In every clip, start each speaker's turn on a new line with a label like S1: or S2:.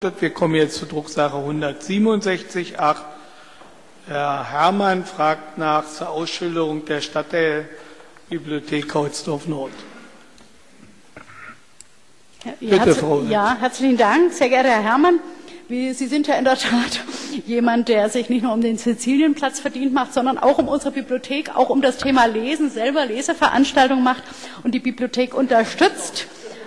S1: Wir kommen jetzt zur Drucksache 167.8. Herr Herrmann fragt zur Ausschilderung der Stadtteilbibliothek Kaulsdorf Nord. Bitte, Frau Witt.
S2: Ja, herzlichen Dank, sehr geehrter Herr Herrmann. Sie sind ja in der Tat jemand, der sich nicht nur um den Sizilienplatz verdient macht, sondern auch um unsere Bibliothek, auch um das Thema Lesen, selber Leseveranstaltungen macht und die Bibliothek unterstützt.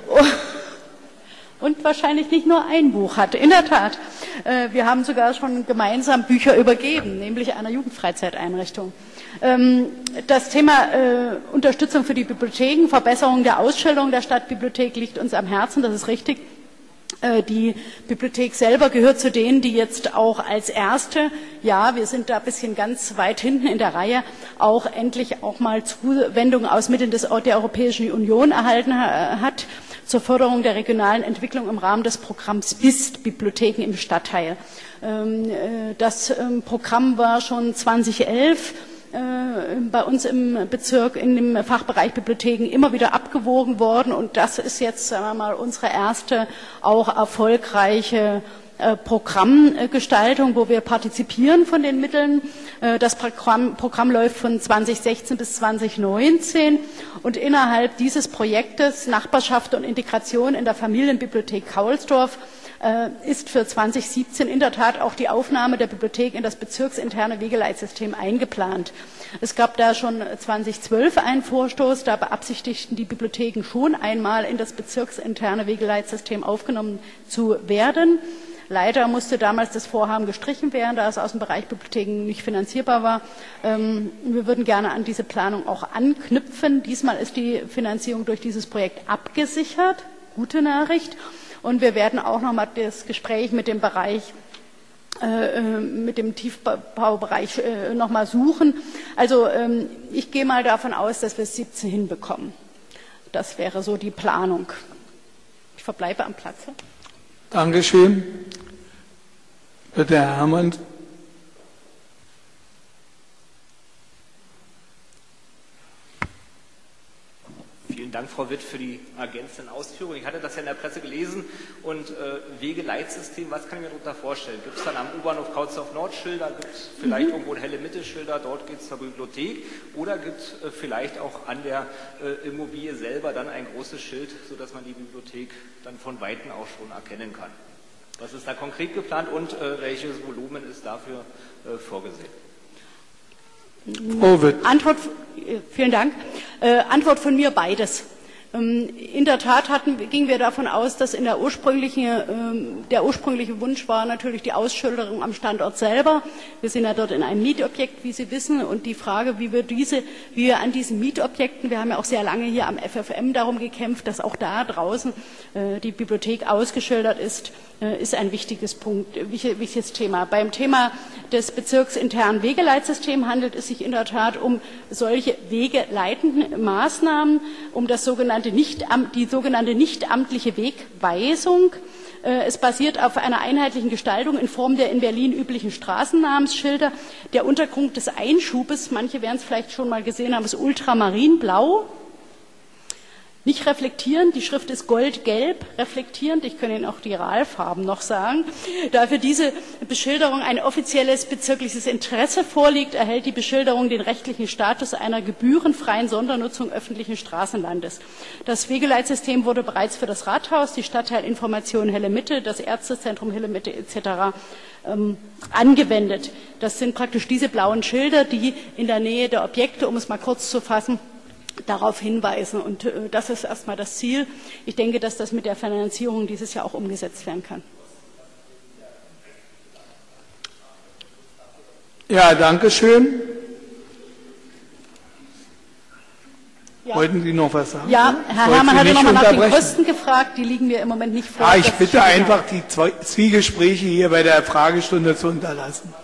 S2: Und wahrscheinlich nicht nur ein Buch hat. In der Tat, wir haben sogar schon gemeinsam Bücher übergeben, nämlich einer Jugendfreizeiteinrichtung. Das Thema Unterstützung für die Bibliotheken, Verbesserung der Ausstellung der Stadtbibliothek liegt uns am Herzen, das ist richtig. Die Bibliothek selber gehört zu denen, die jetzt auch als erste, ja, wir sind da ein bisschen ganz weit hinten in der Reihe, auch endlich auch mal Zuwendungen aus Mitteln der Europäischen Union erhalten hat zur Förderung der regionalen Entwicklung im Rahmen des Programms BIST, Bibliotheken im Stadtteil. Das Programm war schon 2011 bei uns im Bezirk in dem Fachbereich Bibliotheken immer wieder abgewogen worden und das ist jetzt, sagen wir mal, unsere erste auch erfolgreiche Programmgestaltung, wo wir partizipieren von den Mitteln. Das Programm läuft von 2016 bis 2019 und innerhalb dieses Projektes Nachbarschaft und Integration in der Familienbibliothek Kaulsdorf ist für 2017 in der Tat auch die Aufnahme der Bibliothek in das bezirksinterne Wegeleitsystem eingeplant. Es gab da schon 2012 einen Vorstoß, da beabsichtigten die Bibliotheken schon einmal in das bezirksinterne Wegeleitsystem aufgenommen zu werden. Leider musste damals das Vorhaben gestrichen werden, da es aus dem Bereich Bibliotheken nicht finanzierbar war. Wir würden gerne an diese Planung auch anknüpfen. Diesmal ist die Finanzierung durch dieses Projekt abgesichert. Gute Nachricht. Und wir werden auch noch mal das Gespräch mit dem Bereich, mit dem Tiefbaubereich noch mal suchen. Also ich gehe mal davon aus, dass wir es 17 hinbekommen. Das wäre so die Planung. Ich verbleibe am Platze.
S1: Dankeschön. Bitte, Herr Herrmann.
S3: Vielen Dank, Frau Witt, für die ergänzenden Ausführungen. Ich hatte das ja in der Presse gelesen und Wegeleitsystem, was kann ich mir darunter vorstellen? Gibt es dann am U-Bahnhof Kaulsdorf Nord Schilder, gibt es vielleicht irgendwo helle Mitte Schilder, dort geht es zur Bibliothek oder gibt es vielleicht auch an der Immobilie selber dann ein großes Schild, sodass man die Bibliothek dann von Weitem auch schon erkennen kann? Was ist da konkret geplant und welches Volumen ist dafür vorgesehen?
S2: Antwort, vielen Dank. Antwort von mir beides. In der Tat gingen wir davon aus, dass der ursprüngliche Wunsch war natürlich die Ausschilderung am Standort selber. Wir sind ja dort in einem Mietobjekt, wie Sie wissen, und die Frage, wie wir an diesen Mietobjekten, wir haben ja auch sehr lange hier am FFM darum gekämpft, dass auch da draußen die Bibliothek ausgeschildert ist ein wichtiges Thema. Beim Thema des bezirksinternen Wegeleitsystems handelt es sich in der Tat um solche wegeleitenden Maßnahmen, um die sogenannte nichtamtliche Wegweisung. Es basiert auf einer einheitlichen Gestaltung in Form der in Berlin üblichen Straßennamensschilder. Der Untergrund des Einschubes, manche werden es vielleicht schon mal gesehen haben, ist ultramarinblau. Nicht reflektierend, die Schrift ist goldgelb, reflektierend, ich kann Ihnen auch die RAL-Farben noch sagen. Da für diese Beschilderung ein offizielles bezirkliches Interesse vorliegt, erhält die Beschilderung den rechtlichen Status einer gebührenfreien Sondernutzung öffentlichen Straßenlandes. Das Wegeleitsystem wurde bereits für das Rathaus, die Stadtteilinformation Helle Mitte, das Ärztezentrum Helle Mitte etc. Angewendet. Das sind praktisch diese blauen Schilder, die in der Nähe der Objekte, um es mal kurz zu fassen, darauf hinweisen. Und das ist erstmal das Ziel. Ich denke, dass das mit der Finanzierung dieses Jahr auch umgesetzt werden kann.
S1: Ja, danke schön. Ja. Wollten Sie noch was sagen?
S2: Ja, Herr Herrmann hatte noch mal nach den Kosten gefragt. Die liegen mir im Moment nicht vor.
S1: Ja, ich bitte einfach, die Zwiegespräche hier bei der Fragestunde zu unterlassen.